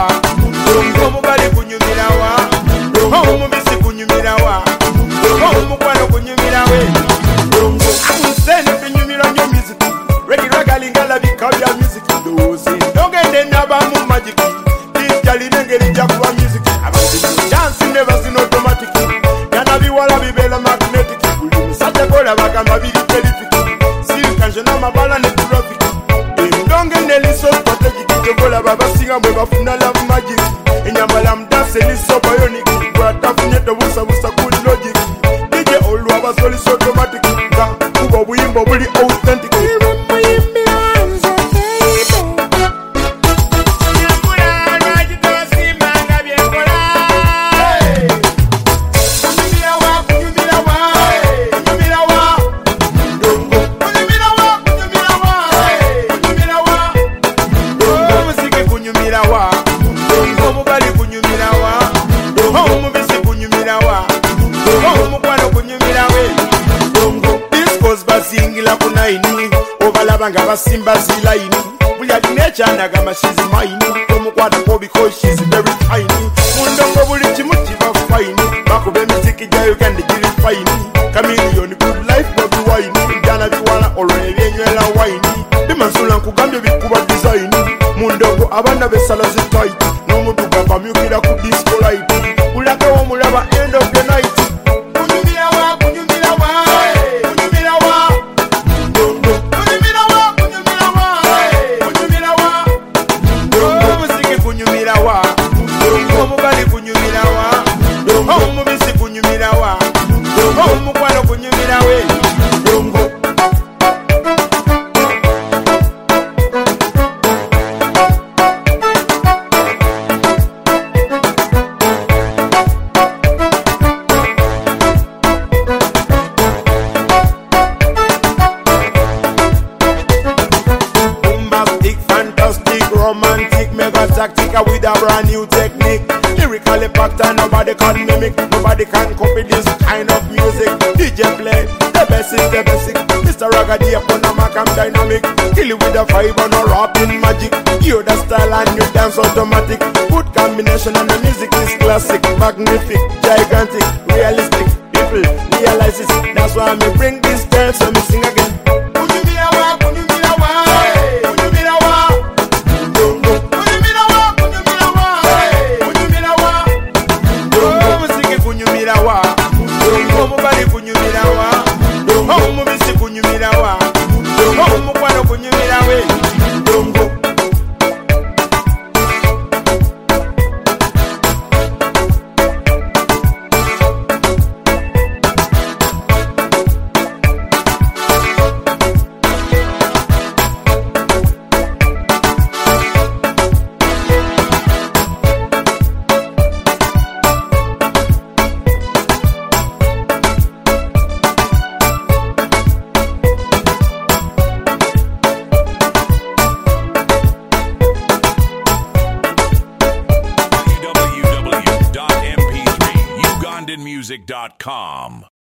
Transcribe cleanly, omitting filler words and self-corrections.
wa omubali kunyumira wa omubisi kunyumira wa omukwano kunyumira we amusene kunyumira nyo music regular lingala bikabya music dose ndogende nabamu magic dijali nengeri jakuba music abantu chance never seen automatic yana biwala bibela magnetic musajja kola bagamba biri terrific sirikanje n'amabala ne traffic ndongende liso strategic jokola babasinga mwe bafuna love magic enyambala mdase liso bionic bwatafunye tobusabusa kuli logic DJ olwa basoli automatic nga kubo buyimbo buli authentic. Singila kunaini obalaba nga basimba zilaini buli alina ekyanaga mashizi maini omukwata ko because she's very tiny mundongo buli kimu kiba fine bakuba emisiki gya Uganda giri fine chameleon good life babi wine njana biwala olwo ebyenywera wine bimansula nkugambye bikuba design mundongo abana besala zitight n'omuduga bamyukira ku disco light ulaka womulaba end of the night. Omubali kunyumira wa omubisi kunyumira wa omukwano kunyumira we dongo bombastic, fantastic, romantic, mega tactica with a brand new technique. Lyrically packed and nobody can mimic, nobody can copy this kind of music. DJ play, the best is the basic. Mr. Ragadi upon a Mac, I'm dynamic. Kill it with a vibe and a rapping magic. Hear the style and you dance automatic. Good combination and the music is classic, magnific, gigantic, realistic. People realize it, that's why I bring this dance and me sing again. Omubali kunyumira wa omubisi kunyumira wa omukwano kunyumira we dongo music.com